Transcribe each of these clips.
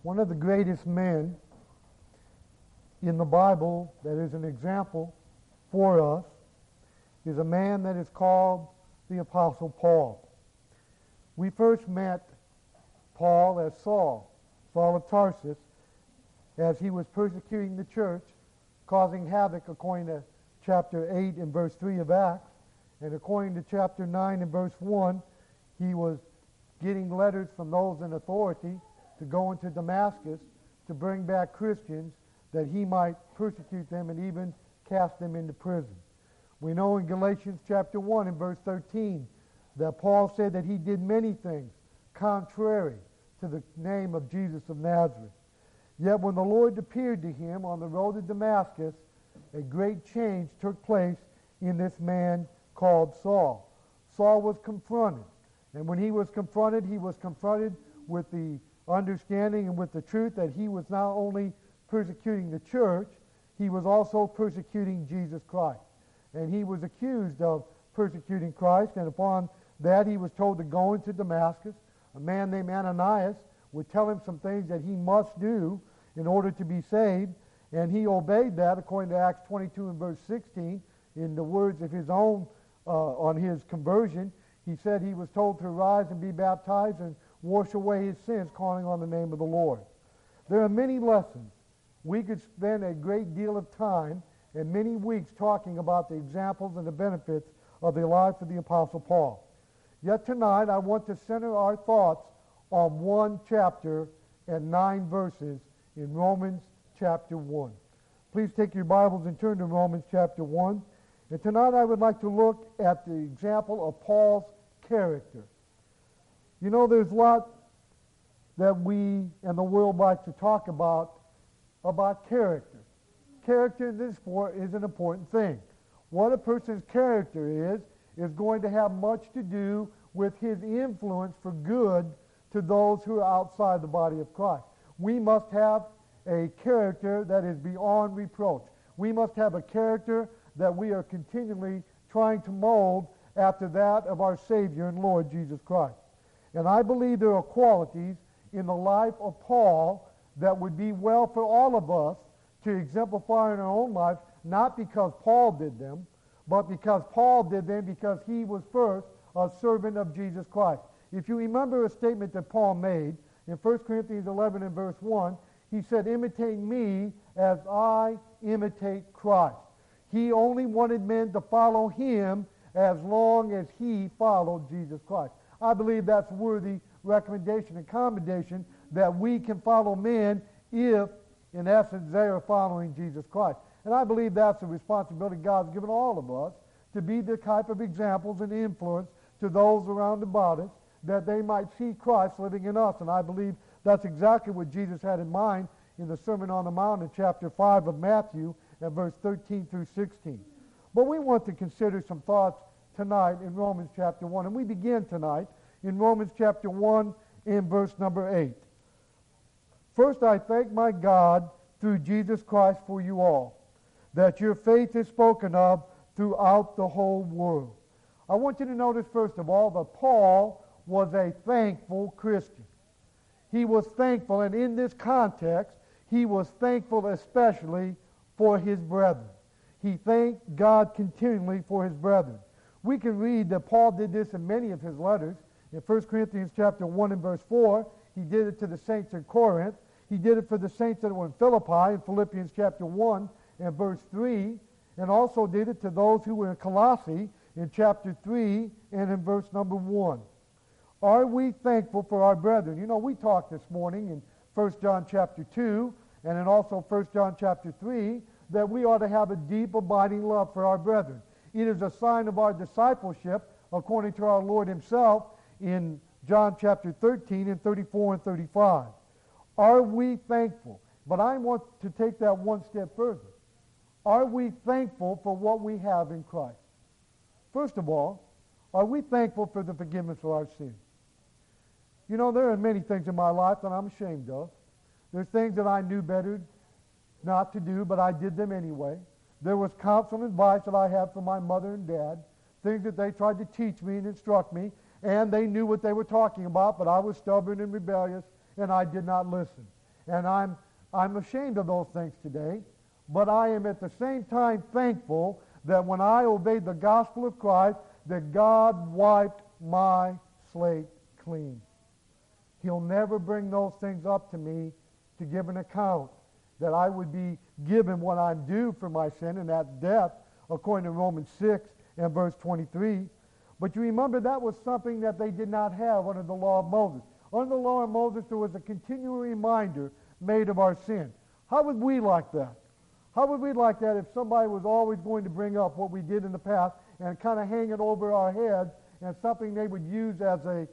One of the greatest men in the Bible that is an example for us is a man that is called the Apostle Paul. We first met Paul as Saul of Tarsus, as he was persecuting the church, causing havoc according to chapter 8 and verse 3 of Acts, and according to chapter 9 and verse 1, he was getting letters from those in authority to go into Damascus to bring back Christians that he might persecute them and even cast them into prison. We know in Galatians chapter 1 and verse 13 that Paul said that he did many things contrary to the name of Jesus of Nazareth. Yet when the Lord appeared to him on the road to Damascus, a great change took place in this man called Saul. Saul was confronted. And when he was confronted with the understanding and with the truth that he was not only persecuting the church, he was also persecuting Jesus Christ. And he was accused of persecuting Christ, and upon that he was told to go into Damascus. A man named Ananias would tell him some things that he must do in order to be saved, and he obeyed that according to Acts 22 and verse 16. In the words of his own on his conversion, he said he was told to rise and be baptized and wash away his sins, calling on the name of the Lord. There are many lessons. We could spend a great deal of time and many weeks talking about the examples and the benefits of the life of the Apostle Paul. Yet tonight I want to center our thoughts on one chapter and 9 verses in Romans chapter 1. Please take your Bibles and turn to Romans chapter 1. And tonight I would like to look at the example of Paul's character. You know, there's a lot that we and the world like to talk about character. Character in this sport is an important thing. What a person's character is going to have much to do with his influence for good to those who are outside the body of Christ. We must have a character that is beyond reproach. We must have a character that we are continually trying to mold after that of our Savior and Lord Jesus Christ. And I believe there are qualities in the life of Paul that would be well for all of us to exemplify in our own lives, not because Paul did them, but because Paul did them because he was first a servant of Jesus Christ. If you remember a statement that Paul made in 1 Corinthians 11 and verse 1, he said, "Imitate me as I imitate Christ." He only wanted men to follow him as long as he followed Jesus Christ. I believe that's worthy recommendation and commendation that we can follow men if, in essence, they are following Jesus Christ. And I believe that's a responsibility God's given all of us, to be the type of examples and influence to those around about us, that they might see Christ living in us. And I believe that's exactly what Jesus had in mind in the Sermon on the Mount in chapter 5 of Matthew and verse 13 through 16. But we want to consider some thoughts tonight in Romans chapter 1. And we begin tonight in Romans chapter 1 in verse number 8. "First I thank my God through Jesus Christ for you all, that your faith is spoken of throughout the whole world." I want you to notice, first of all, that Paul was a thankful Christian. He was thankful, and in this context, he was thankful especially for his brethren. He thanked God continually for his brethren. We can read that Paul did this in many of his letters. In 1 Corinthians chapter 1 and verse 4, he did it to the saints in Corinth. He did it for the saints that were in Philippi in Philippians chapter 1 and verse 3, and also did it to those who were in Colossae in chapter 3 and in verse number 1. Are we thankful for our brethren? You know, we talked this morning in 1 John chapter 2 and in also 1 John chapter 3 that we ought to have a deep, abiding love for our brethren. It is a sign of our discipleship, according to our Lord himself in John chapter 13 and 34 and 35. Are we thankful? But I want to take that one step further. Are we thankful for what we have in Christ? First of all, are we thankful for the forgiveness of our sins? You know, there are many things in my life that I'm ashamed of. There's things that I knew better not to do, but I did them anyway. There was counsel and advice that I had from my mother and dad, things that they tried to teach me and instruct me, and they knew what they were talking about, but I was stubborn and rebellious, and I did not listen. And I'm ashamed of those things today, but I am at the same time thankful that when I obeyed the gospel of Christ, that God wiped my slate clean. He'll never bring those things up to me to give an account, that I would be given what I'm due for my sin, and that's death, according to Romans 6 and verse 23. But you remember that was something that they did not have under the law of Moses. Under the law of Moses, there was a continual reminder made of our sin. How would we like that? How would we like that if somebody was always going to bring up what we did in the past and kind of hang it over our heads, and something they would use as a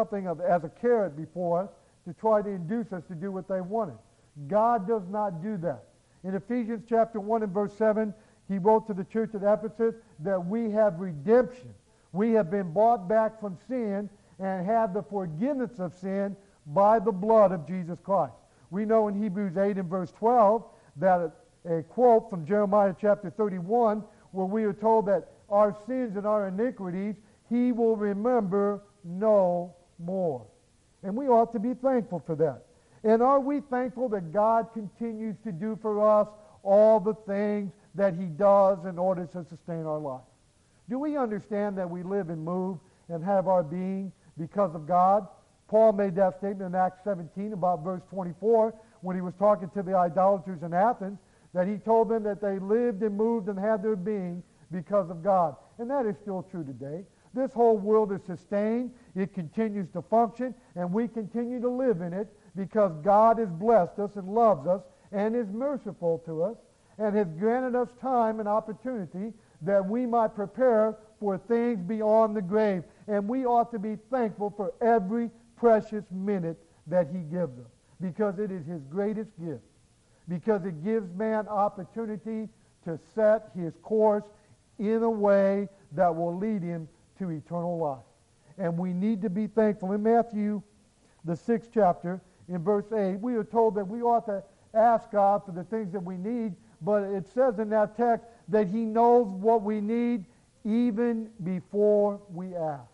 carrot before us to try to induce us to do what they wanted? God does not do that. In Ephesians chapter 1 and verse 7, he wrote to the church at Ephesus that we have redemption. We have been bought back from sin and have the forgiveness of sin by the blood of Jesus Christ. We know in Hebrews 8 and verse 12 that a quote from Jeremiah chapter 31, where we are told that our sins and our iniquities he will remember no more. And we ought to be thankful for that. And are we thankful that God continues to do for us all the things that he does in order to sustain our life? Do we understand that we live and move and have our being because of God? Paul made that statement in Acts 17 about verse 24 when he was talking to the idolaters in Athens, that he told them that they lived and moved and had their being because of God. And that is still true today. This whole world is sustained. It continues to function, and we continue to live in it because God has blessed us and loves us and is merciful to us and has granted us time and opportunity that we might prepare for things beyond the grave. And we ought to be thankful for every precious minute that he gives us, because it is his greatest gift, because it gives man opportunity to set his course in a way that will lead him to eternal life. And we need to be thankful. In Matthew, the 6th chapter, in verse 8, we are told that we ought to ask God for the things that we need, but it says in that text that he knows what we need even before we ask.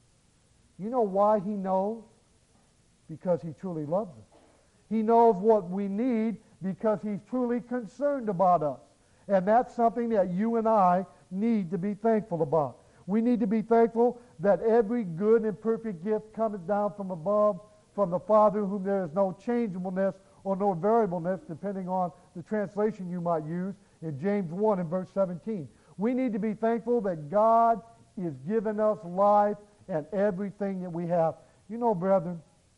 You know why he knows? Because he truly loves us. He knows what we need because he's truly concerned about us. And that's something that you and I need to be thankful about. We need to be thankful that every good and perfect gift cometh down from above, from the Father, whom there is no changeableness or no variableness, depending on the translation you might use, in James 1 and verse 17. We need to be thankful that God is giving us life and everything that we have. You know, brethren,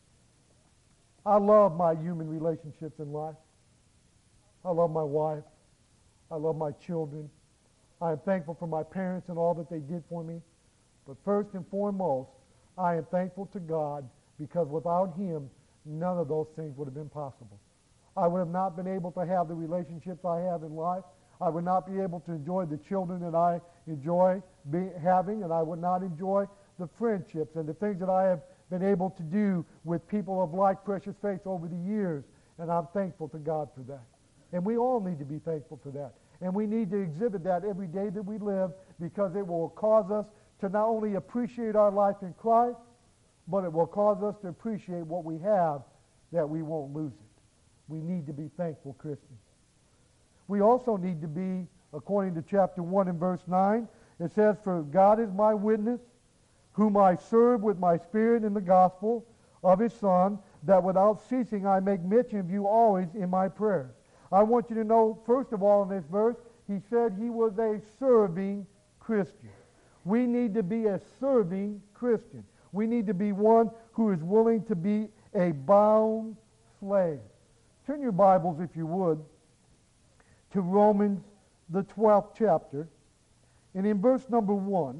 I love my human relationships in life. I love my wife. I love my children. I am thankful for my parents and all that they did for me. But first and foremost, I am thankful to God, because without him, none of those things would have been possible. I would have not been able to have the relationships I have in life. I would not be able to enjoy the children that I enjoy having, and I would not enjoy the friendships and the things that I have been able to do with people of like precious faith over the years. And I'm thankful to God for that. And we all need to be thankful for that. And we need to exhibit that every day that we live, because it will cause us to not only appreciate our life in Christ, but it will cause us to appreciate what we have, that we won't lose it. We need to be thankful Christians. We also need to be, according to chapter 1 and verse 9, it says, "For God is my witness, whom I serve with my spirit in the gospel of his Son, that without ceasing I make mention of you always in my prayers." I want you to know, first of all, in this verse, he said he was a serving Christian. We need to be a serving Christian. We need to be one who is willing to be a bound slave. Turn your Bibles, if you would, to Romans, the 12th chapter. And in verse number 1,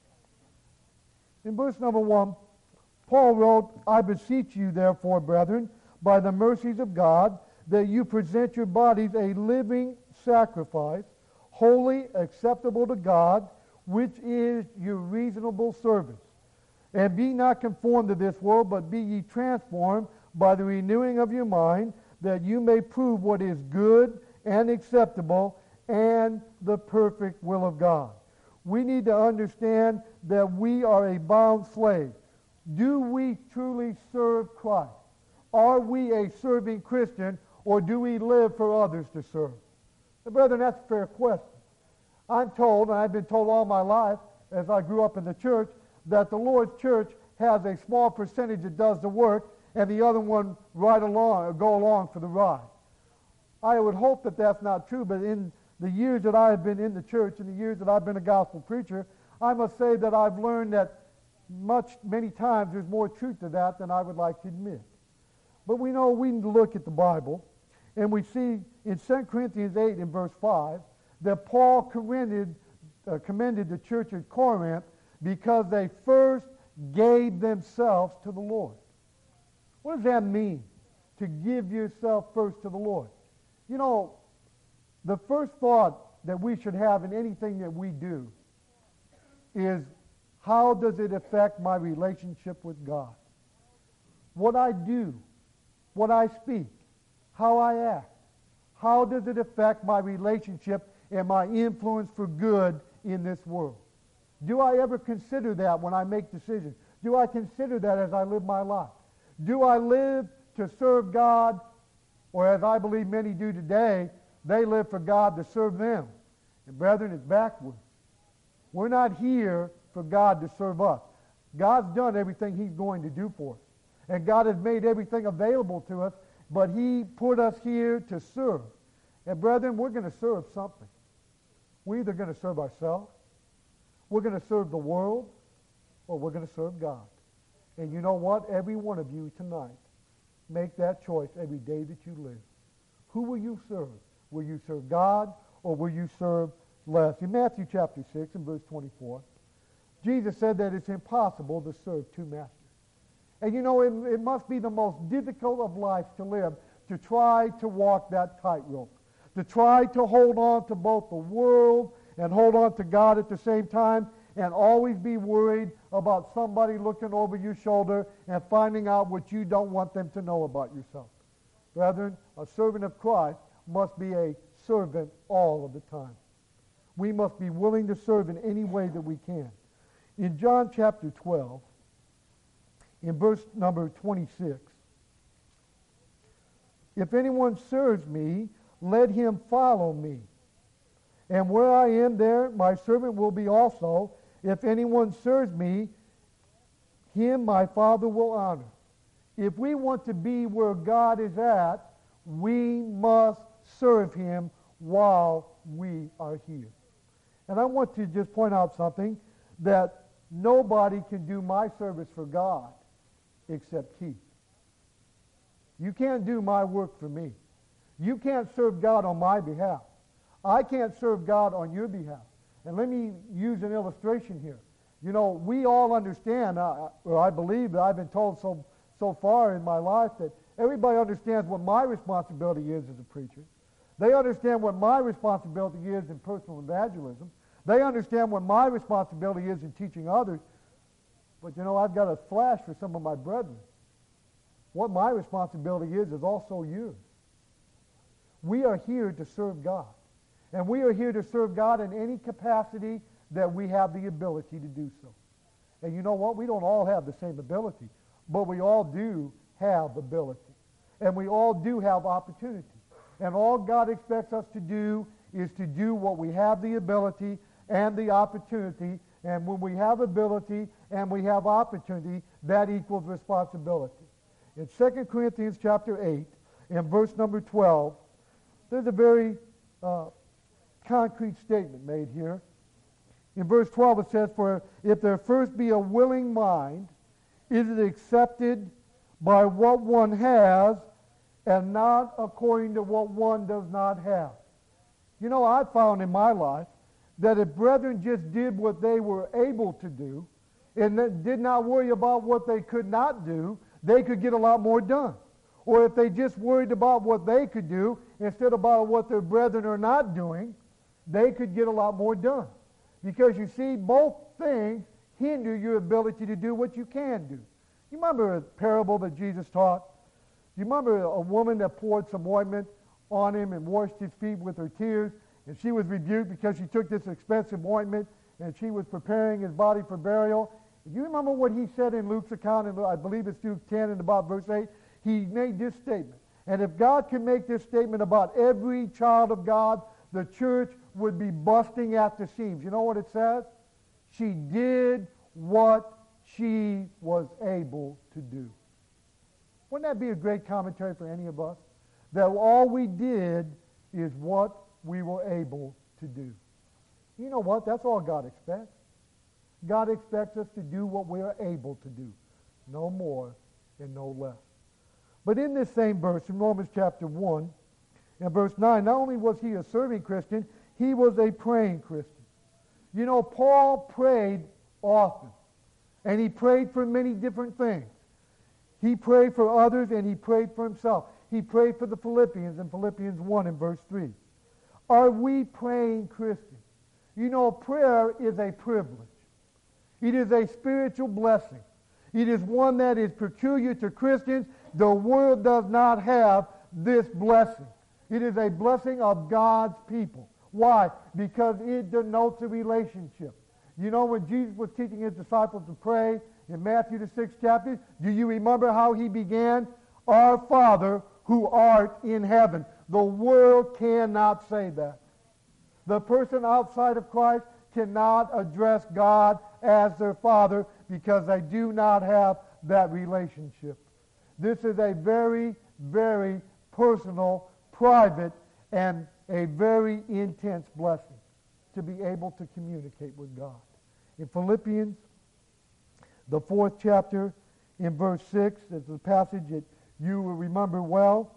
Paul wrote, "I beseech you, therefore, brethren, by the mercies of God, that you present your bodies a living sacrifice, holy, acceptable to God, which is your reasonable service. And be not conformed to this world, but be ye transformed by the renewing of your mind, that you may prove what is good and acceptable and the perfect will of God." We need to understand that we are a bound slave. Do we truly serve Christ? are we a serving Christian, or do we live for others to serve? And brethren, that's a fair question. I'm told, and I've been told all my life, as I grew up in the church, that the Lord's church has a small percentage that does the work, and the other one ride along or go along for the ride. I would hope that that's not true, but in the years that I have been in the church, in the years that I've been a gospel preacher, I must say that I've learned that many times there's more truth to that than I would like to admit. But we know we can look at the Bible, and we see in 2 Corinthians 8 in verse 5 that Paul commended the church at Corinth because they first gave themselves to the Lord. What does that mean, to give yourself first to the Lord? You know, the first thought that we should have in anything that we do is, how does it affect my relationship with God? What I do, what I speak, how I act, how does it affect my relationship and my influence for good in this world? Do I ever consider that when I make decisions? Do I consider that as I live my life? Do I live to serve God, or as I believe many do today, they live for God to serve them? And brethren, it's backwards. We're not here for God to serve us. God's done everything He's going to do for us. And God has made everything available to us, but He put us here to serve. And brethren, we're going to serve something. We're either going to serve ourselves, we're going to serve the world, or we're going to serve God. And you know what? Every one of you tonight, make that choice every day that you live. Who will you serve? Will you serve God, or will you serve less? In Matthew chapter 6 and verse 24, Jesus said that it's impossible to serve two masters. And you know, it must be the most difficult of life to live, to try to walk that tightrope, to try to hold on to both the world and hold on to God at the same time, and always be worried about somebody looking over your shoulder and finding out what you don't want them to know about yourself. Brethren, a servant of Christ must be a servant all of the time. We must be willing to serve in any way that we can. In John chapter 12, in verse number 26, if anyone serves me, let him follow me. And where I am, there my servant will be also. If anyone serves me, him my Father will honor. If we want to be where God is at, we must serve Him while we are here. And I want to just point out something, that nobody can do my service for God except Keith. You can't do my work for me. You can't serve God on my behalf. I can't serve God on your behalf. And let me use an illustration here. You know, we all understand, or I believe that I've been told so far in my life, that everybody understands what my responsibility is as a preacher. They understand what my responsibility is in personal evangelism. They understand what my responsibility is in teaching others. But you know, I've got a flash for some of my brethren. What my responsibility is also yours. We are here to serve God. And we are here to serve God in any capacity that we have the ability to do so. And you know what? We don't all have the same ability, but we all do have ability. And we all do have opportunity. And all God expects us to do is to do what we have the ability and the opportunity. And when we have ability and we have opportunity, that equals responsibility. In 2 Corinthians chapter 8, in verse number 12, there's a very concrete statement made here. In verse 12 it says, for if there first be a willing mind, is it accepted by what one has and not according to what one does not have? You know, I found in my life that if brethren just did what they were able to do and did not worry about what they could not do, they could get a lot more done. Or if they just worried about what they could do instead of about what their brethren are not doing, they could get a lot more done. Because you see, both things hinder your ability to do what you can do. You remember a parable that Jesus taught? You remember a woman that poured some ointment on him and washed his feet with her tears, and she was rebuked because she took this expensive ointment and she was preparing his body for burial. You remember what he said in Luke's account, and I believe it's Luke 10 and about verse 8? he made this statement. And if God can make this statement about every child of God, the church would be busting at the seams. You know what it says? She did what she was able to do. Wouldn't that be a great commentary for any of us? That all we did is what we were able to do. You know what? That's all God expects. God expects us to do what we are able to do. No more and no less. But in this same verse, in Romans chapter 1, and verse 9, not only was he a serving Christian, he was a praying Christian. You know, Paul prayed often. And he prayed for many different things. He prayed for others and he prayed for himself. He prayed for the Philippians in Philippians 1 and verse 3. Are we praying Christians? You know, prayer is a privilege. It is a spiritual blessing. It is one that is peculiar to Christians. The world does not have this blessing. It is a blessing of God's people. Why? Because it denotes a relationship. You know, when Jesus was teaching his disciples to pray in Matthew the 6th chapter, do you remember how he began? Our Father who art in heaven. The world cannot say that. The person outside of Christ cannot address God as their Father because they do not have that relationship. This is a very, very personal, private, and a very intense blessing to be able to communicate with God. In Philippians, the 4th chapter, in verse 6, it's a passage that you will remember well.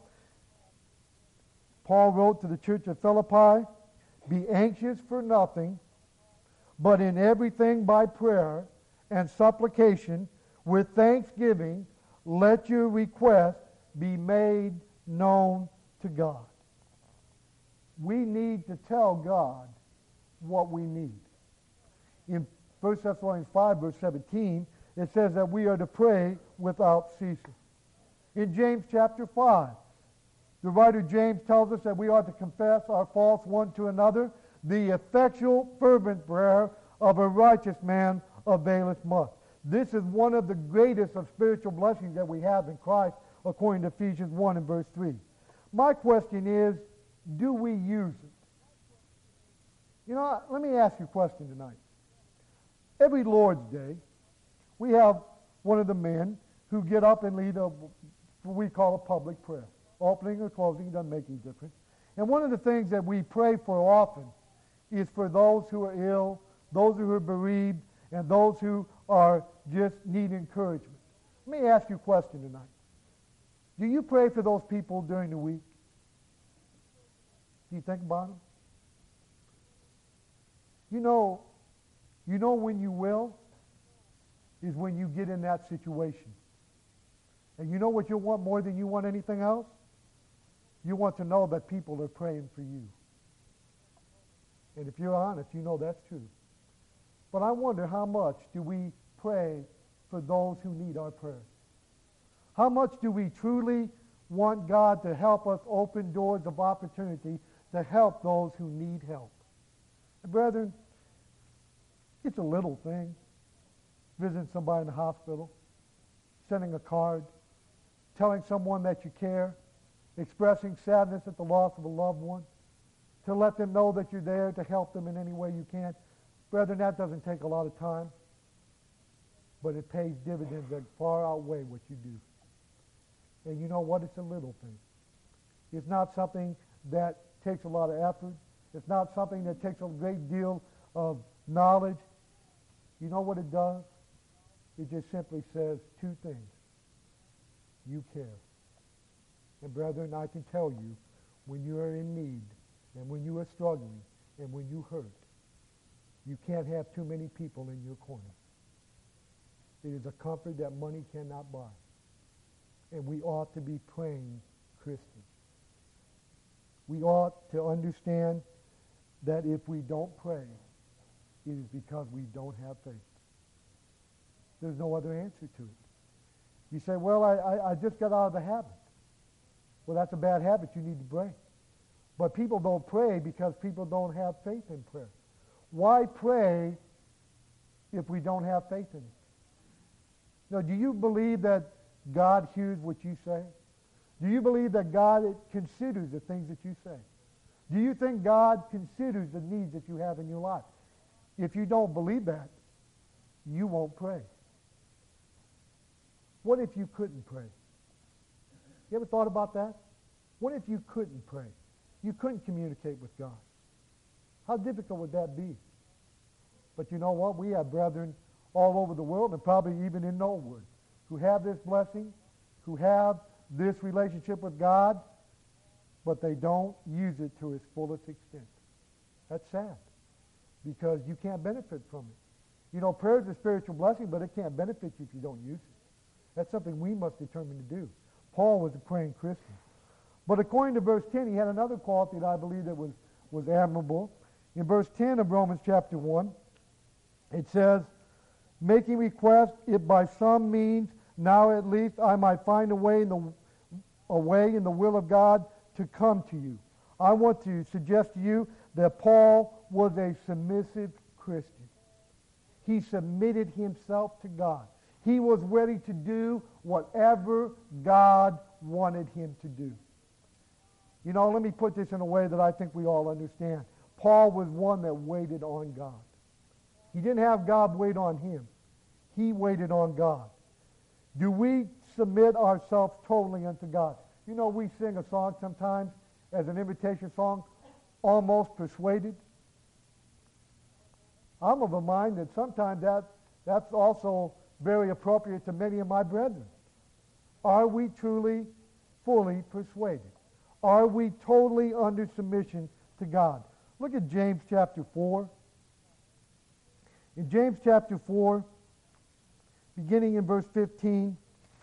Paul wrote to the church of Philippi, "Be anxious for nothing, but in everything by prayer and supplication, with thanksgiving, let your requests be made known to God." We need to tell God what we need. In 1 Thessalonians 5, verse 17, it says that we are to pray without ceasing. In James chapter 5, the writer James tells us that we ought to confess our faults one to another. The effectual, fervent prayer of a righteous man availeth much. This is one of the greatest of spiritual blessings that we have in Christ, according to Ephesians 1 and verse 3. My question is, do we use it? You know, let me ask you a question tonight. Every Lord's Day, we have one of the men who get up and lead what we call a public prayer. Opening or closing doesn't make any difference. And one of the things that we pray for often is for those who are ill, those who are bereaved, and those who are just need encouragement. Let me ask you a question tonight. Do you pray for those people during the week? Do you think about them? You know when you will is when you get in that situation. And you know what you want more than you want anything else? You want to know that people are praying for you. And if you're honest, you know that's true. But I wonder, how much do we pray for those who need our prayers? How much do we truly want God to help us open doors of opportunity to help those who need help? And brethren, it's a little thing. Visiting somebody in the hospital, sending a card, telling someone that you care, expressing sadness at the loss of a loved one, to let them know that you're there to help them in any way you can. Brethren, that doesn't take a lot of time, but it pays dividends that far outweigh what you do. And you know what? It's a little thing. It's not something that takes a lot of effort. It's not something that takes a great deal of knowledge. You know what it does? It just simply says two things. You care. And brethren, I can tell you, when you are in need, and when you are struggling, and when you hurt, you can't have too many people in your corner. It is a comfort that money cannot buy. And we ought to be praying Christians. We ought to understand that if we don't pray, it is because we don't have faith. There's no other answer to it. You say, well, I just got out of the habit. Well, that's a bad habit you need to break. But people don't pray because people don't have faith in prayer. Why pray if we don't have faith in it? Now, do you believe that God hears what you say? Do you believe that God considers the things that you say? Do you think God considers the needs that you have in your life? If you don't believe that, you won't pray. What if you couldn't pray? You ever thought about that? What if you couldn't pray? You couldn't communicate with God. How difficult would that be? But you know what? We have brethren all over the world, and probably even in Knollwood, who have this blessing, who have this relationship with God, but they don't use it to its fullest extent. That's sad, because you can't benefit from it. You know, prayer is a spiritual blessing, but it can't benefit you if you don't use it. That's something we must determine to do. Paul was a praying Christian. But according to verse 10, he had another quality that I believe that was admirable. In verse 10 of Romans chapter 1, it says, making request, if by some means, now at least, I might find a way in the will of God to come to you. I want to suggest to you that Paul was a submissive Christian. He submitted himself to God. He was ready to do whatever God wanted him to do. You know, let me put this in a way that I think we all understand. Paul was one that waited on God. He didn't have God wait on him. He waited on God. Do we submit ourselves totally unto God? You know, we sing a song sometimes as an invitation song, Almost Persuaded. I'm of a mind that sometimes that's also very appropriate to many of my brethren. Are we truly, fully persuaded? Are we totally under submission to God? Look at James chapter 4. In James chapter 4, beginning in verse 15,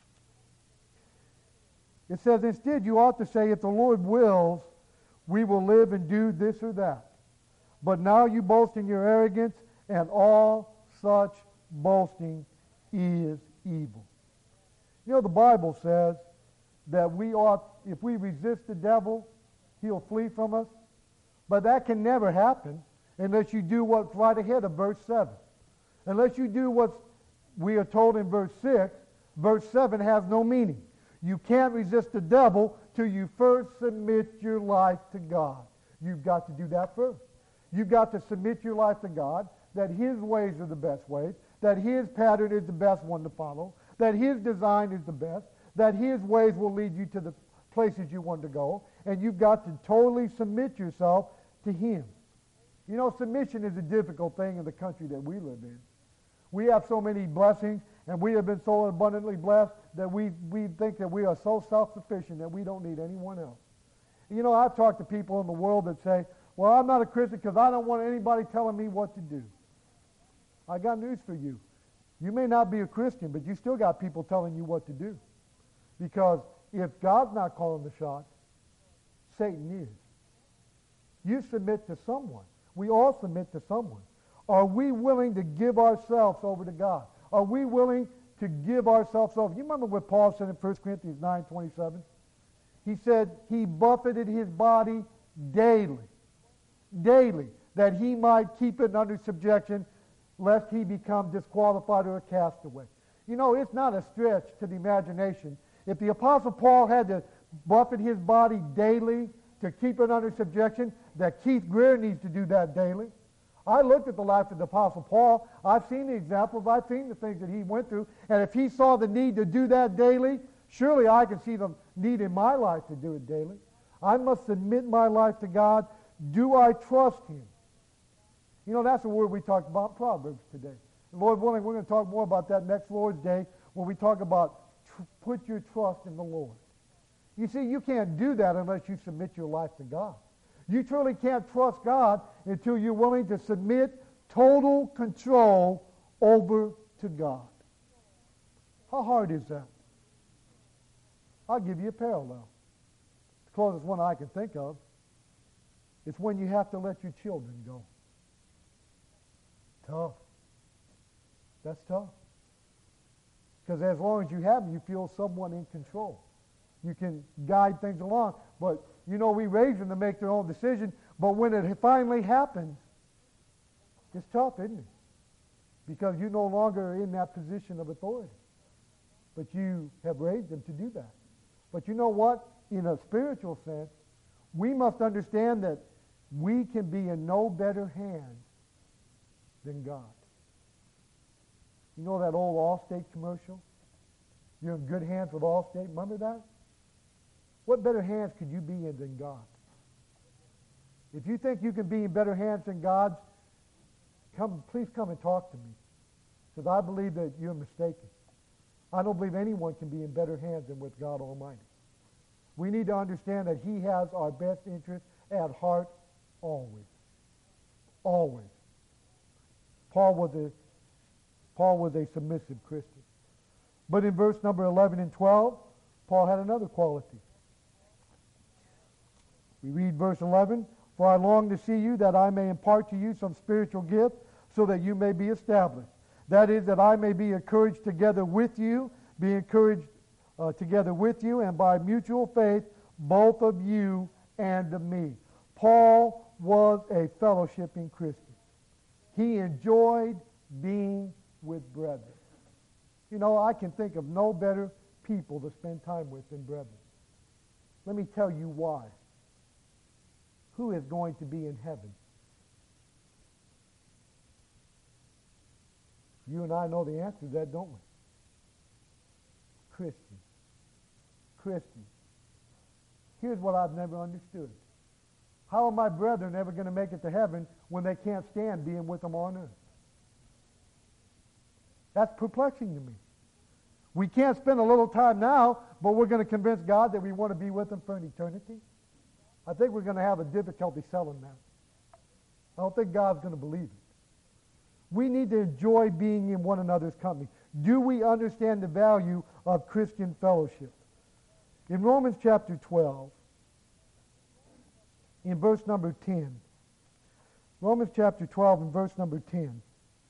it says, instead you ought to say, if the Lord wills, we will live and do this or that. But now you boast in your arrogance, and all such boasting is evil. You know, the Bible says that we ought, if we resist the devil, he'll flee from us. But that can never happen unless you do what's right ahead of verse 7. Unless you do what we are told in verse 6, verse 7 has no meaning. You can't resist the devil till you first submit your life to God. You've got to do that first. You've got to submit your life to God, that his ways are the best ways, that his pattern is the best one to follow, that his design is the best, that his ways will lead you to the places you want to go, and you've got to totally submit yourself to him. You know, submission is a difficult thing in the country that we live in. We have so many blessings, and we have been so abundantly blessed that we think that we are so self-sufficient that we don't need anyone else. You know, I've talked to people in the world that say, well, I'm not a Christian because I don't want anybody telling me what to do. I got news for you. You may not be a Christian, but you still got people telling you what to do. Because if God's not calling the shots, Satan is. You submit to someone. We all submit to someone. Are we willing to give ourselves over to God? Are we willing to give ourselves over? You remember what Paul said in 1 Corinthians 9:27? He said he buffeted his body daily, that he might keep it under subjection, lest he become disqualified or a castaway. You know, it's not a stretch to the imagination. If the Apostle Paul had to buffet his body daily to keep it under subjection, that Keith Greer needs to do that daily. I looked at the life of the Apostle Paul. I've seen the examples. I've seen the things that he went through. And if he saw the need to do that daily, surely I can see the need in my life to do it daily. I must submit my life to God. Do I trust him? You know, that's the word we talked about, Proverbs today. And Lord willing, we're going to talk more about that next Lord's Day when we talk about put your trust in the Lord. You see, you can't do that unless you submit your life to God. You truly can't trust God until you're willing to submit total control over to God. How hard is that? I'll give you a parallel. The closest one I can think of is when you have to let your children go. Tough. That's tough. Because as long as you have them, you feel someone in control. You can guide things along. But, you know, we raise them to make their own decision. But when it finally happens, it's tough, isn't it? Because you're no longer in that position of authority. But you have raised them to do that. But you know what? In a spiritual sense, we must understand that we can be in no better hands than God. You know that old Allstate commercial? You're in good hands with Allstate. Remember that? What better hands could you be in than God? If you think you can be in better hands than God's, please come and talk to me. Because I believe that you're mistaken. I don't believe anyone can be in better hands than with God Almighty. We need to understand that He has our best interest at heart always. Always. Paul was a submissive Christian. But in verse number 11 and 12, Paul had another quality. We read verse 11, "For I long to see you, that I may impart to you some spiritual gift, so that you may be established. That is, that I may be encouraged together with you, and by mutual faith, both of you and of me." Paul was a fellowshipping Christian. He enjoyed being with brethren. You know, I can think of no better people to spend time with than brethren. Let me tell you why. Who is going to be in heaven? You and I know the answer to that, don't we? Christians. Christians. Here's what I've never understood. How are my brethren ever going to make it to heaven when they can't stand being with them on earth? That's perplexing to me. We can't spend a little time now, but we're going to convince God that we want to be with Him for an eternity. I think we're going to have a difficulty selling that. I don't think God's going to believe it. We need to enjoy being in one another's company. Do we understand the value of Christian fellowship? In Romans chapter 12, in verse number 10, Romans chapter 12 and verse number 10,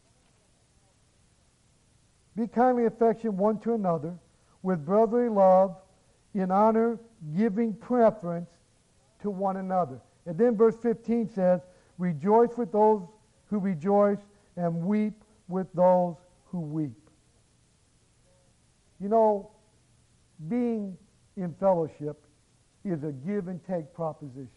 "Be kindly affectionate one to another with brotherly love, in honor, giving preference to one another." And then verse 15 says, "Rejoice with those who rejoice, and weep with those who weep." You know, being in fellowship is a give and take proposition.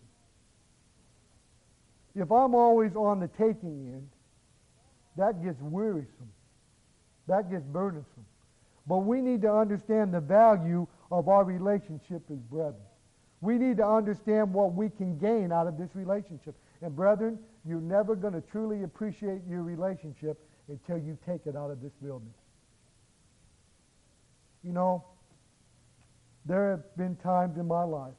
If I'm always on the taking end, that gets wearisome. That gets burdensome. But we need to understand the value of our relationship as brethren. We need to understand what we can gain out of this relationship. And brethren, you're never going to truly appreciate your relationship until you take it out of this building. You know, there have been times in my life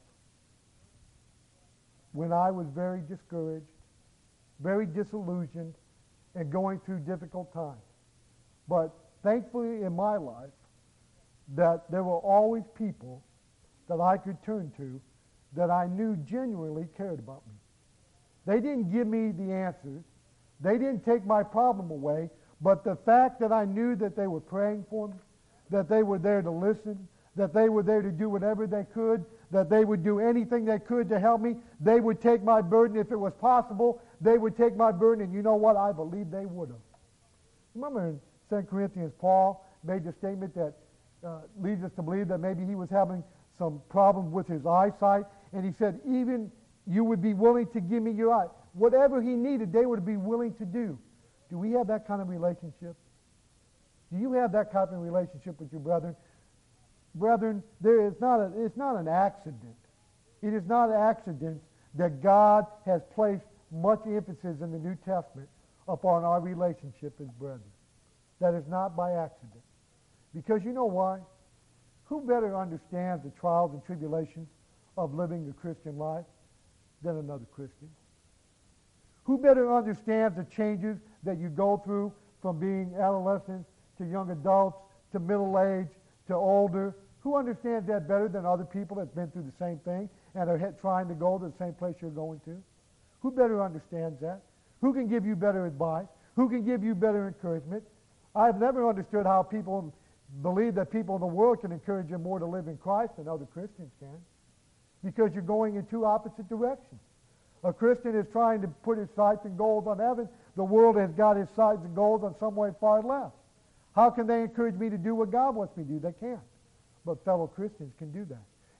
when I was very discouraged, very disillusioned, and going through difficult times. But thankfully in my life, that there were always people that I could turn to that I knew genuinely cared about me. They didn't give me the answers. They didn't take my problem away. But the fact that I knew that they were praying for me, that they were there to listen, that they were there to do whatever they could, that they would do anything they could to help me, they would take my burden if it was possible. They would take my burden, and you know what? I believe they would have. Remember in 2 Corinthians, Paul made the statement that leads us to believe that maybe he was having some problem with his eyesight, and he said, even you would be willing to give me your eye. Whatever he needed, they would be willing to do. Do we have that kind of relationship? Do you have that kind of relationship with your brethren? Brethren, it's not an accident. It is not an accident that God has placed much emphasis in the New Testament upon our relationship as brethren. That is not by accident. Because you know why? Who better understands the trials and tribulations of living the Christian life than another Christian? Who better understands the changes that you go through from being adolescents to young adults to middle age to older? Who understands that better than other people that's been through the same thing and are trying to go to the same place you're going to? Who better understands that? Who can give you better advice? Who can give you better encouragement? I've never understood how people believe that people in the world can encourage you more to live in Christ than other Christians can, because you're going in two opposite directions. A Christian is trying to put his sights and goals on heaven. The world has got his sights and goals on some way far left. How can they encourage me to do what God wants me to do? They can't. But fellow Christians can do that.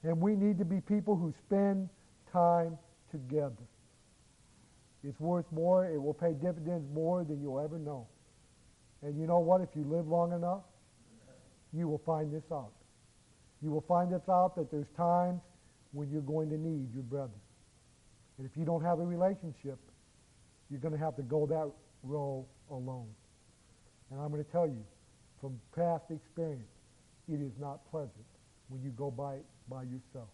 And we need to be people who spend time together. It's worth more. It will pay dividends more than you'll ever know. And you know what? If you live long enough, you will find this out. You will find this out that there's times when you're going to need your brother. And if you don't have a relationship, you're going to have to go that road alone. And I'm going to tell you, from past experience, it is not pleasant when you go by yourself.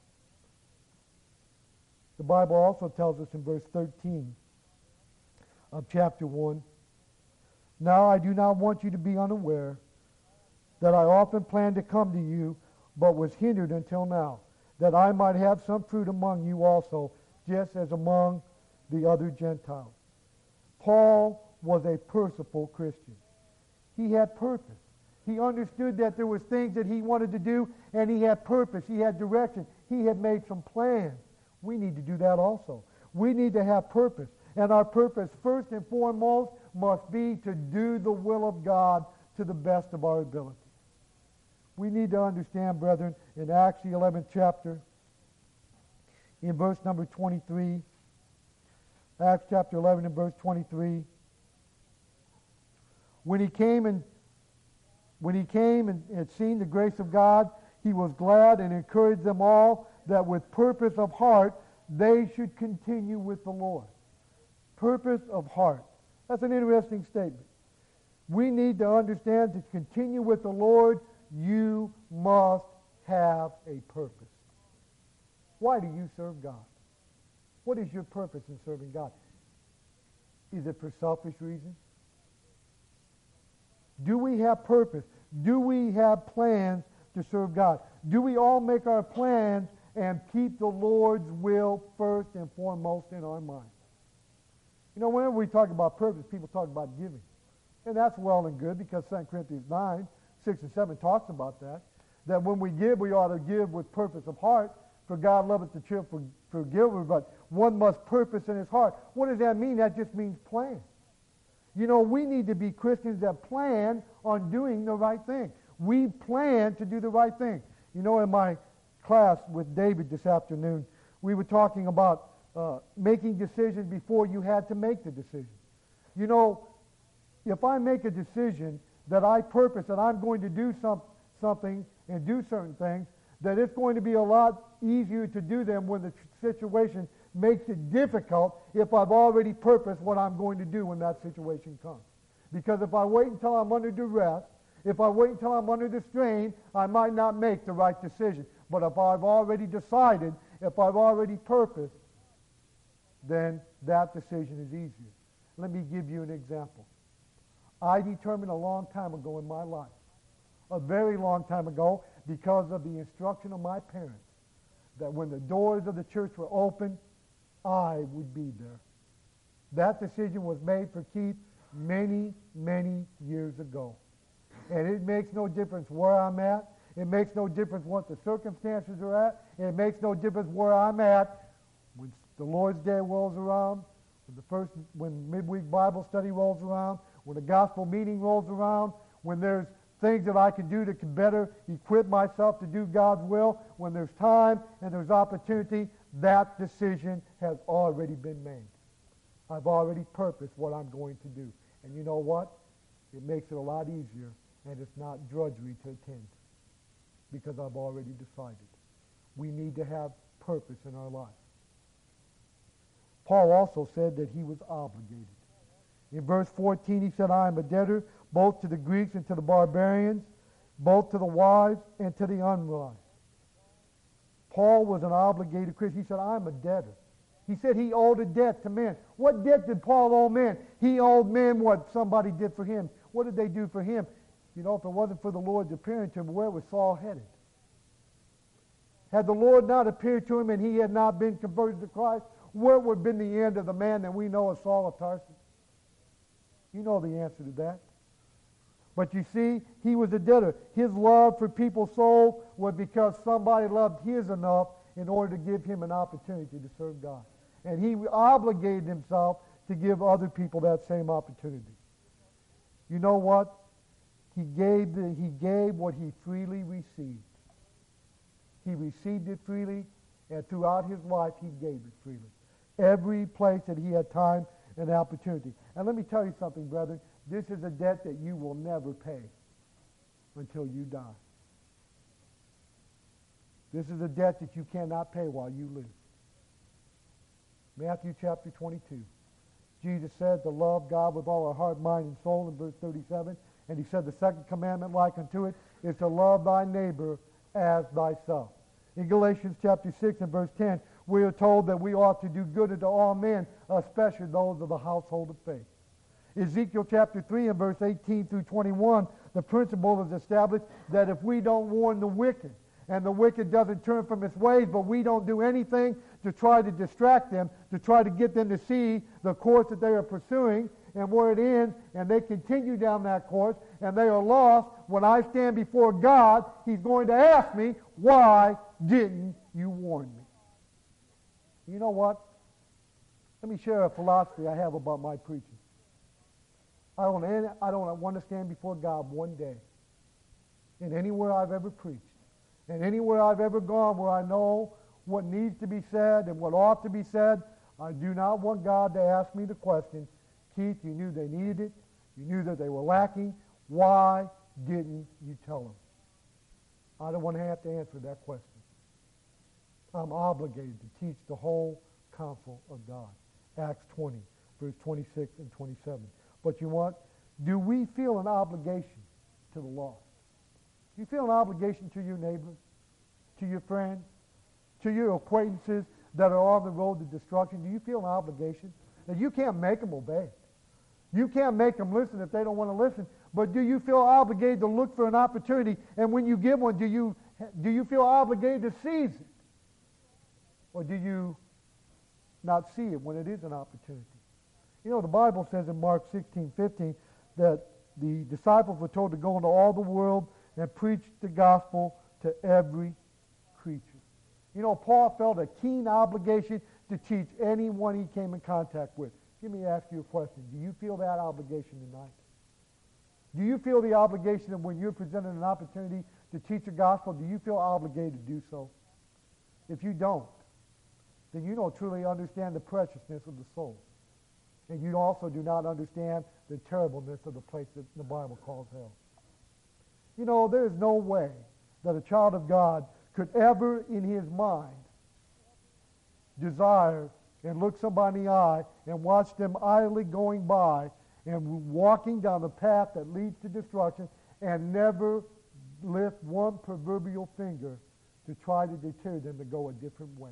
The Bible also tells us in verse 13 of chapter 1, "Now I do not want you to be unaware that I often planned to come to you, but was hindered until now, that I might have some fruit among you also, just as among the other Gentiles." Paul was a purposeful Christian. He had purpose. He understood that there was things that he wanted to do, and he had purpose. He had direction. He had made some plans. We need to do that also. We need to have purpose. And our purpose, first and foremost, must be to do the will of God to the best of our ability. We need to understand, brethren, in Acts the 11th chapter, in verse number 23, Acts chapter 11 and verse 23, when he came and had seen the grace of God, he was glad and encouraged them all that with purpose of heart they should continue with the Lord. Purpose of heart. That's an interesting statement. We need to understand to continue with the Lord, you must have a purpose. Why do you serve God? What is your purpose in serving God? Is it for selfish reasons? Do we have purpose? Do we have plans to serve God? Do we all make our plans and keep the Lord's will first and foremost in our mind? You know, whenever we talk about purpose, people talk about giving. And that's well and good because 2 Corinthians 9, 6 and 7 talks about that. That when we give, we ought to give with purpose of heart. For God loveth the cheerful giver, but one must purpose in his heart. What does that mean? That just means plan. You know, we need to be Christians that plan on doing the right thing. We plan to do the right thing. You know, in my class with David this afternoon, we were talking about making decisions before you had to make the decision. You know, if I make a decision that I purpose that I'm going to do something and do certain things, that it's going to be a lot easier to do them when the situation makes it difficult if I've already purposed what I'm going to do when that situation comes. Because if I wait until I'm under duress, if I wait until I'm under the strain, I might not make the right decision. But if I've already decided, if I've already purposed, then that decision is easier. Let me give you an example. I determined a long time ago in my life, a very long time ago, because of the instruction of my parents, that when the doors of the church were open, I would be there. That decision was made for Keith many, many years ago. And it makes no difference where I'm at. It makes no difference what the circumstances are at. It makes no difference where I'm at. When the Lord's Day rolls around, when midweek Bible study rolls around, when the gospel meeting rolls around, when there's things that I can do to better equip myself to do God's will, when there's time and there's opportunity, that decision has already been made. I've already purposed what I'm going to do. And you know what? It makes it a lot easier, and it's not drudgery to attend because I've already decided. We need to have purpose in our life. Paul also said that he was obligated. In verse 14, he said, I am a debtor both to the Greeks and to the barbarians, both to the wise and to the unwise. Paul was an obligated Christian. He said, I'm a debtor. He said he owed a debt to men. What debt did Paul owe men? He owed men what somebody did for him. What did they do for him? You know, if it wasn't for the Lord's appearing to him, where was Saul headed? Had the Lord not appeared to him and he had not been converted to Christ, where would have been the end of the man that we know as Saul of Tarsus? You know the answer to that. But you see, he was a debtor. His love for people's soul was because somebody loved his enough in order to give him an opportunity to serve God. And he obligated himself to give other people that same opportunity. You know what? He gave what he freely received. he received it freely, and throughout his life he gave it freely. Every place that he had time and opportunity. And let me tell you something, brethren. This is a debt that you will never pay until you die. This is a debt that you cannot pay while you live. Matthew chapter 22. Jesus said to love God with all our heart, mind, and soul in verse 37. And he said the second commandment like unto it is to love thy neighbor as thyself. In Galatians chapter 6 and verse 10, we are told that we ought to do good unto all men, especially those of the household of faith. Ezekiel chapter 3 and verse 18 through 21, the principle is established that if we don't warn the wicked, and the wicked doesn't turn from its ways, but we don't do anything to try to distract them, to try to get them to see the course that they are pursuing and where it ends, and they continue down that course, and they are lost, when I stand before God, he's going to ask me, why didn't you warn me? You know what? Let me share a philosophy I have about my preaching. I don't want to stand before God one day in anywhere I've ever preached, and anywhere I've ever gone where I know what needs to be said and what ought to be said. I do not want God to ask me the question, Keith, you knew they needed it. You knew that they were lacking. Why didn't you tell them? I don't want to have to answer that question. I'm obligated to teach the whole counsel of God. Acts 20, verse 26 and 27. But you know what? Do we feel an obligation to the lost? Do you feel an obligation to your neighbors, to your friends, to your acquaintances that are on the road to destruction? Do you feel an obligation? That you can't make them obey. You can't make them listen if they don't want to listen. But do you feel obligated to look for an opportunity? And when you give one, do you feel obligated to seize it? Or do you not see it when it is an opportunity? You know, the Bible says in Mark 16:15 that the disciples were told to go into all the world and preach the gospel to every creature. You know, Paul felt a keen obligation to teach anyone he came in contact with. Let me ask you a question. Do you feel that obligation tonight? Do you feel the obligation that when you're presented an opportunity to teach the gospel, do you feel obligated to do so? If you don't, then you don't truly understand the preciousness of the soul. And you also do not understand the terribleness of the place that the Bible calls hell. You know, there is no way that a child of God could ever in his mind desire and look somebody in the eye and watch them idly going by and walking down the path that leads to destruction and never lift one proverbial finger to try to deter them to go a different way.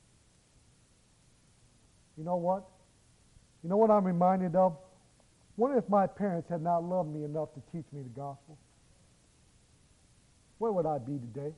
You know what? You know what I'm reminded of? What if my parents had not loved me enough to teach me the gospel? Where would I be today?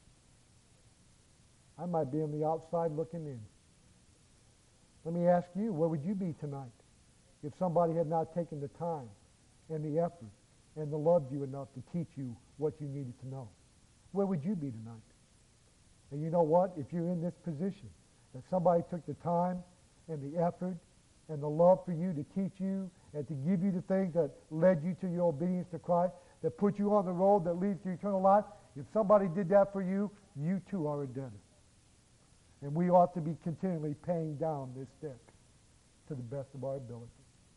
I might be on the outside looking in. Let me ask you, where would you be tonight if somebody had not taken the time and the effort and the loved you enough to teach you what you needed to know? Where would you be tonight? And you know what? If you're in this position, that somebody took the time and the effort and the love for you to teach you and to give you the things that led you to your obedience to Christ, that put you on the road that leads to eternal life, if somebody did that for you, you too are a debtor. And we ought to be continually paying down this debt to the best of our ability.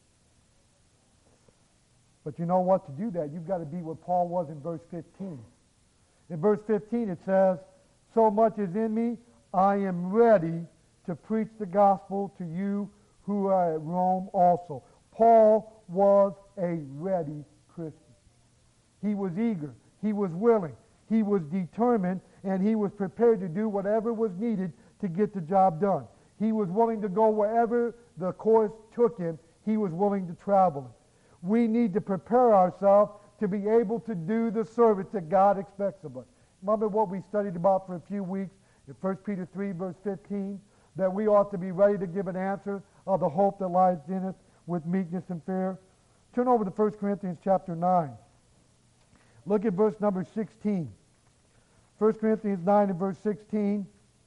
But you know what? To do that, you've got to be what Paul was in verse 15. In verse 15 it says, so much is in me, I am ready to preach the gospel to you who are at Rome also. Paul was a ready Christian. He was eager. He was willing. He was determined, and he was prepared to do whatever was needed to get the job done. He was willing to go wherever the course took him. He was willing to travel it. We need to prepare ourselves to be able to do the service that God expects of us. Remember what we studied about for a few weeks in 1 Peter 3, verse 15, that we ought to be ready to give an answer of the hope that lies in us with meekness and fear. Turn over to 1 Corinthians chapter 9. Look at verse number 16. 1 Corinthians 9 and verse 16.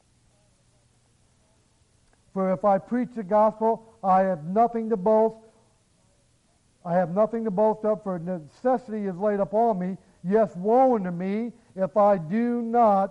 For if I preach the gospel, I have nothing to boast. I have nothing to boast of, for necessity is laid upon me. Yes, woe unto me if I do not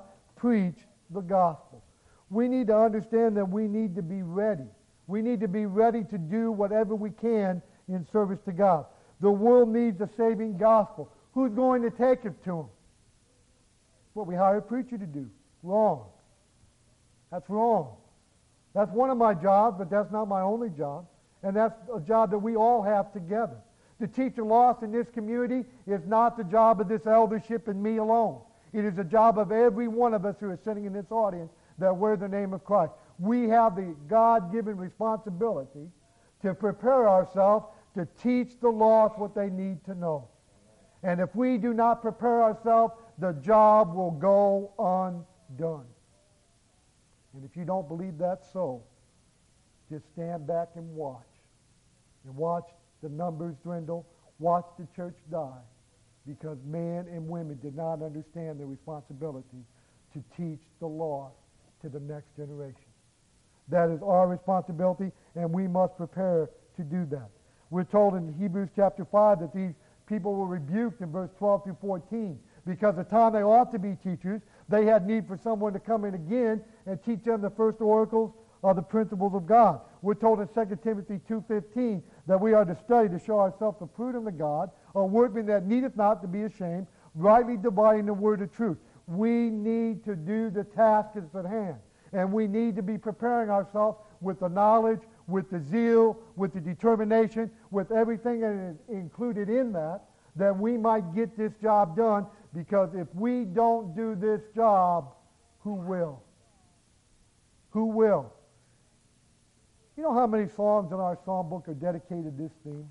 preach the gospel. We need to understand that we need to be ready. We need to be ready to do whatever we can in service to God. The world needs a saving gospel. Who's going to take it to them? What we hire a preacher to do. Wrong. That's wrong. That's one of my jobs, but that's not my only job. And that's a job that we all have together. To teach the lost in this community is not the job of this eldership and me alone. It is the job of every one of us who is sitting in this audience that wear the name of Christ. We have the God-given responsibility to prepare ourselves to teach the lost what they need to know. And if we do not prepare ourselves, the job will go undone. And if you don't believe that's so, just stand back and watch. And watch the numbers dwindle. Watch the church die. Because men and women did not understand their responsibility to teach the lost to the next generation. That is our responsibility, and we must prepare to do that. We're told in Hebrews chapter 5 that these people were rebuked in verse 12 through 14. Because the time they ought to be teachers, they had need for someone to come in again and teach them the first oracles of the principles of God. We're told in 2 Timothy 2:15 that we are to study to show ourselves approved unto God, a workman that needeth not to be ashamed, rightly dividing the word of truth. We need to do the task that's at hand. And we need to be preparing ourselves with the knowledge, with the zeal, with the determination, with everything that is included in that, that we might get this job done. Because if we don't do this job, who will? Who will? You know how many songs in our psalm book are dedicated to this theme?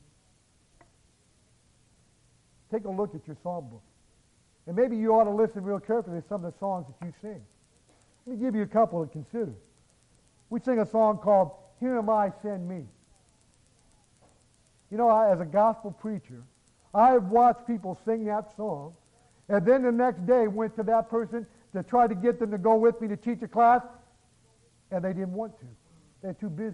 Take a look at your psalm book. And maybe you ought to listen real carefully to some of the songs that you sing. Let me give you a couple to consider. We sing a song called Here Am I, Send Me. You know, as a gospel preacher, I have watched people sing that song, and then the next day went to that person to try to get them to go with me to teach a class, and they didn't want to. They're too busy.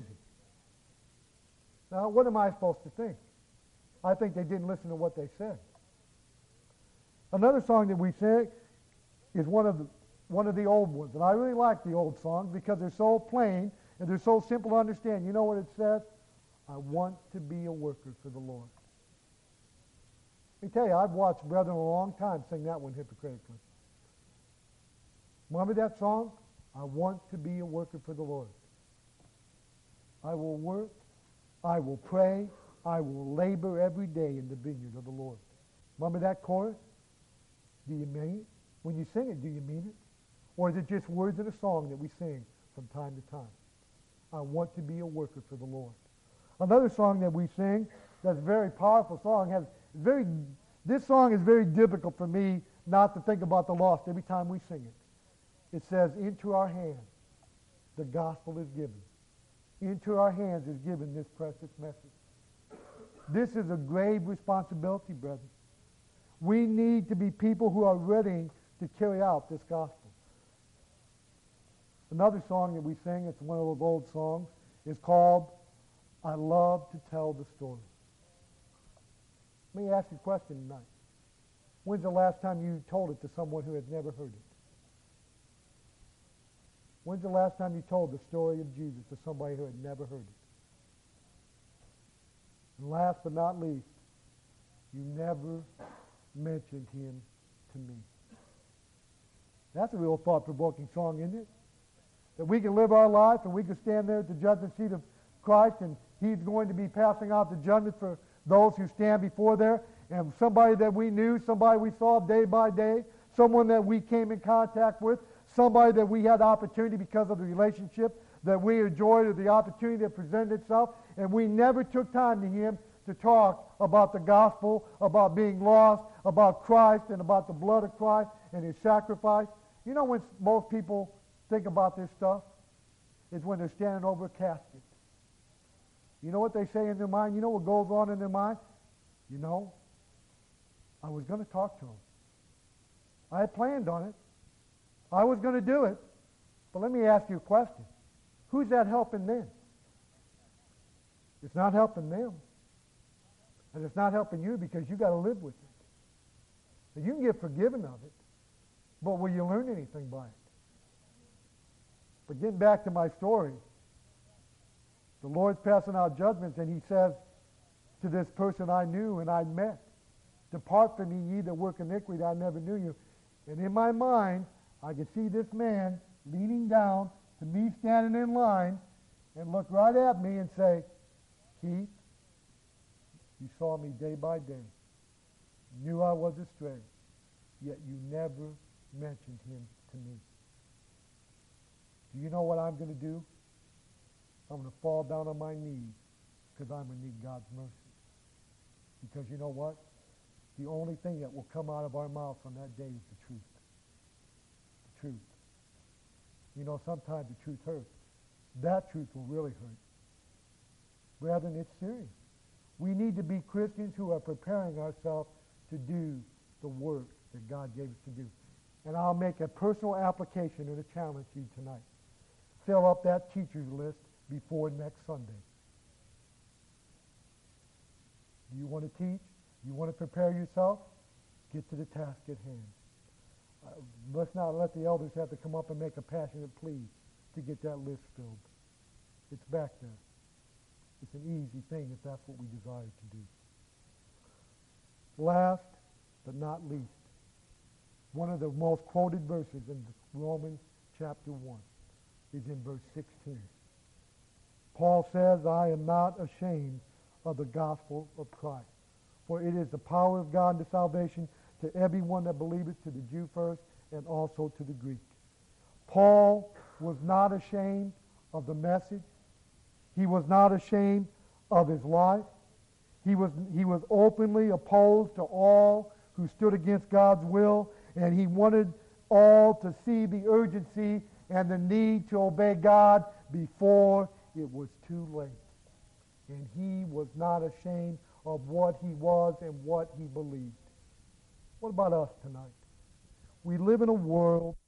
Now, what am I supposed to think? I think they didn't listen to what they said. Another song that we sing is one of the old ones, and I really like the old songs because they're so plain and they're so simple to understand. You know what it says? I want to be a worker for the Lord. Let me tell you, I've watched brethren a long time sing that one hypocritically. Remember that song? I want to be a worker for the Lord. I will work, I will pray, I will labor every day in the vineyard of the Lord. Remember that chorus? Do you mean it? When you sing it, do you mean it? Or is it just words in a song that we sing from time to time? I want to be a worker for the Lord. Another song that we sing that's a very powerful song. This song is very difficult for me not to think about the lost every time we sing it. It says, into our hands the gospel is given. Into our hands is given this precious message. This is a grave responsibility, brethren. We need to be people who are ready to carry out this gospel. Another song that we sing, it's one of those old songs, is called, I Love to Tell the Story. Let me ask you a question tonight. When's the last time you told it to someone who had never heard it? When's the last time you told the story of Jesus to somebody who had never heard it? And last but not least, you never mentioned him to me. That's a real thought-provoking song, isn't it? That we can live our life and we can stand there at the judgment seat of Christ, and he's going to be passing out the judgment for those who stand before there, and somebody that we knew, somebody we saw day by day, someone that we came in contact with, somebody that we had opportunity because of the relationship that we enjoyed or the opportunity that presented itself, and we never took time to him to talk about the gospel, about being lost, about Christ and about the blood of Christ and his sacrifice. You know when most people think about this stuff? It's when they're standing over a casket. You know what they say in their mind? You know what goes on in their mind? You know, I was going to talk to him. I had planned on it. I was going to do it. But let me ask you a question. Who's that helping them? It's not helping them. And it's not helping you because you got to live with it. And you can get forgiven of it, but will you learn anything by it? But getting back to my story, the Lord's passing out judgments, and he says to this person I knew and I met, depart from me, ye that work iniquity, I never knew you. And in my mind, I could see this man leaning down to me standing in line and look right at me and say, Keith, you saw me day by day, knew I was astray, yet you never mentioned him to me. Do you know what I'm going to do? I'm going to fall down on my knees because I'm going to need God's mercy. Because you know what? The only thing that will come out of our mouths on that day is the truth. The truth. You know, sometimes the truth hurts. That truth will really hurt. Brethren, it's serious. We need to be Christians who are preparing ourselves to do the work that God gave us to do. And I'll make a personal application and a challenge to you tonight. Fill up that teacher's list before next Sunday. Do you want to teach? You want to prepare yourself? Get to the task at hand. Let's not let the elders have to come up and make a passionate plea to get that list filled. It's back there. It's an easy thing if that's what we desire to do. Last but not least, one of the most quoted verses in Romans chapter 1 is in verse 16. Paul says, I am not ashamed of the gospel of Christ, for it is the power of God to salvation to everyone that believeth, to the Jew first, and also to the Greek. Paul was not ashamed of the message. He was not ashamed of his life. He was openly opposed to all who stood against God's will, and he wanted all to see the urgency and the need to obey God before it was too late. And he was not ashamed of what he was and what he believed. What about us tonight? We live in a world